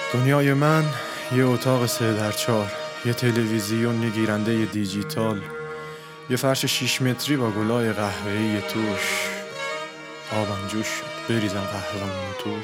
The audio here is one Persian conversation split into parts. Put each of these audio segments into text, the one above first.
دنیای من یه اتاق 3x4، یه تلویزیون، یه گیرنده دیجیتال، یه فرش 6 متری با گلای قهوه‌ای توش. آبم جوش شد، بریزم قهوه‌مون توش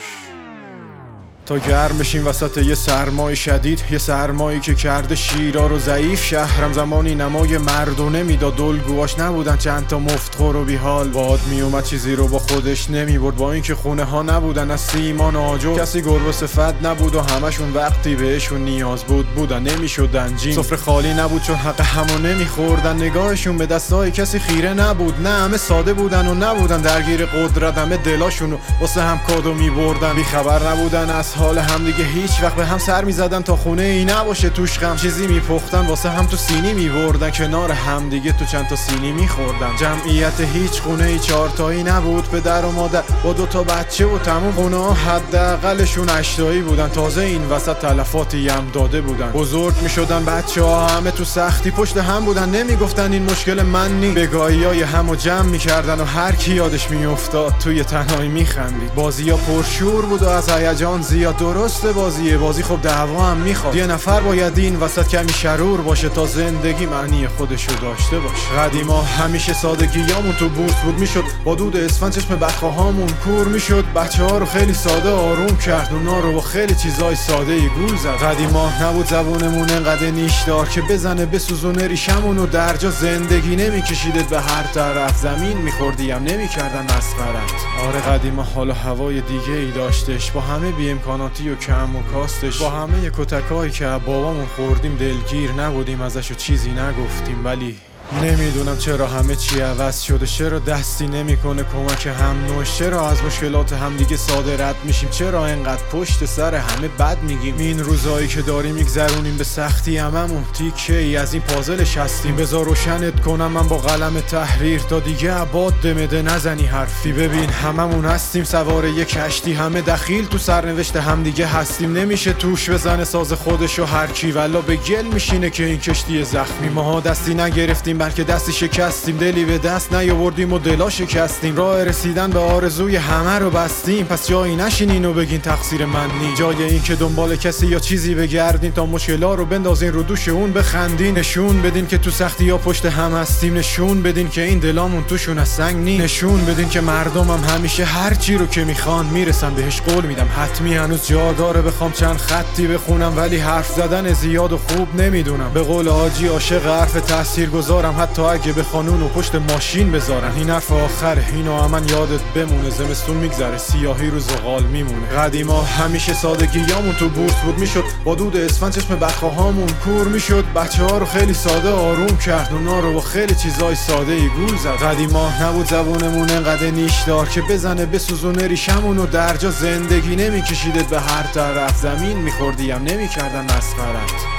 تا گرم بشیم وسط یه سرمای شدید، یه سرمایی که کرده شیرا رو ضعیف. شهرم زمانی نمای مردونه میداد، الگوهاش نبودن چند تا مفتخور و بیحال. باد میومد چیزی رو با خودش نمیبرد، با اینکه خونه ها نبودن از سیمان آجر. کسی گربه صفت نبود و همشون وقتی بهشون نیاز بودن نمیشدن جین. سفره خالی نبود چون حق همو نمیخوردن، نگاهشون به دستای کسی خیره نبود. نه همه ساده بودن و نبودن درگیر قدرت، همه دلاشونو واسه هم کادو میبردن. بیخبر نبودن از حال هم دیگه، هیچ وقت به هم سر میزدن تا خونه ای نباشه توش غم. چیزی میپختن واسه هم تو سینی میبردن، کنار هم دیگه تو چند تا سینی میخوردن. جمعیت هیچ خونه ای 4 تایی نبود، پدر و مادر با 2 تا بچه و تموم. خونه ها حداقلشون 8 تایی بودن، تازه این وسط تلفاتی هم داده بودن. بزرگ میشدن بچه ها همه تو سختی پشت هم بودن، نمیگفتن این مشکل من نی. بگاهیای همو جمع میکردن و هر کی یادش میافتاد توی تنهایی میخندید. بازی‌ها پرشور بود و از هیجان زیاد. درسته بازی خب دعوا هم میخواد، یه نفر باید این وسط کمی شرور باشه تا زندگی معنی خودشو داشته باشه. قدیما همیشه سادگیامون تو بورس بود، میشد با دود اسفند چشم بدخواهامون کور میشد. بچه ها رو خیلی ساده آروم کرد، اونا رو با خیلی چیزای ساده ای گول زد. قدیما نبود زبونمون انقدر نیشدار که بزنه بسوزونه ریشمون و درجا زندگی نمیکشیدت به هر طرف، زمین میخوردیم نمیکردن مسخرت. آره قدیما حال و هوای دیگه ای داشتش، با همه بی امکاناتی و کم و کاستش، با همه کتکایی که بابامون خوردیم دلگیر نبودیم ازش و چیزی نگفتیم. ولی نمیدونم چرا همه چی عوض شده، چرا دستی نمیکنه کمک هم نوش، چرا از مشکلات هم دیگه ساده رد میشیم، چرا انقدر پشت سر همه بد میگیم. این روزایی که داریم میگذرونیم به سختی، هممون تیکه ای از این پازلش هستیم. بذار روشنت کنم من با قلم تحریر تا دیگه عباد دمده نزنی حرفی. ببین هممون هستیم سوار یک کشتی، همه دخیل تو سرنوشت هم دیگه هستیم. نمیشه توش بزنه ساز خودشو هر کی، والا به گل میشینه که این کشتی زخمی. ماها دستی نگرفتیم بلکه دستی شکستیم، دلی به دست نیاوردیم و دلا شکستیم. راه رسیدن به آرزوی همه رو بستیم، پس جایی نشینین و بگین تقصیر من نی. جای این که دنبال کسی یا چیزی بگردین تا مشکلا رو بندازین رو دوش اون بخندین. نشون بدین که تو سختی ها پشت هم هستیم، نشون بدین که این دلامون توشون از سنگ نی. نشون بدین که مردمم همیشه هر چی رو که میخوان میرسن بهش، قول میدم حتمی. هنوز جا داره بخوام چند خطی بخونم، ولی حرف زدن زیاد و خوب نمیدونم. به قول حاجی عاشق حرف تاثیرگذارم، حتی اگه به خانون و پشت ماشین بذارن. این حرف آخره، اینو همن یادت بمونه. زمستون میگذره سیاهی رو زغال میمونه. قدیما همیشه سادگیامون تو بورس بود، میشد با دود اسفند چشم بدخواهامون کور میشد. بچه ها رو خیلی ساده آروم کرد، اونا رو با خیلی چیزای ساده ای گول زد. قدیما نبود زبونمون انقدر نیشدار که بزنه بسوزونه ریشمون و درجا زندگی نمیکشیدت به هر طرف، زمین میخوردیم نمیکردن مسخرت.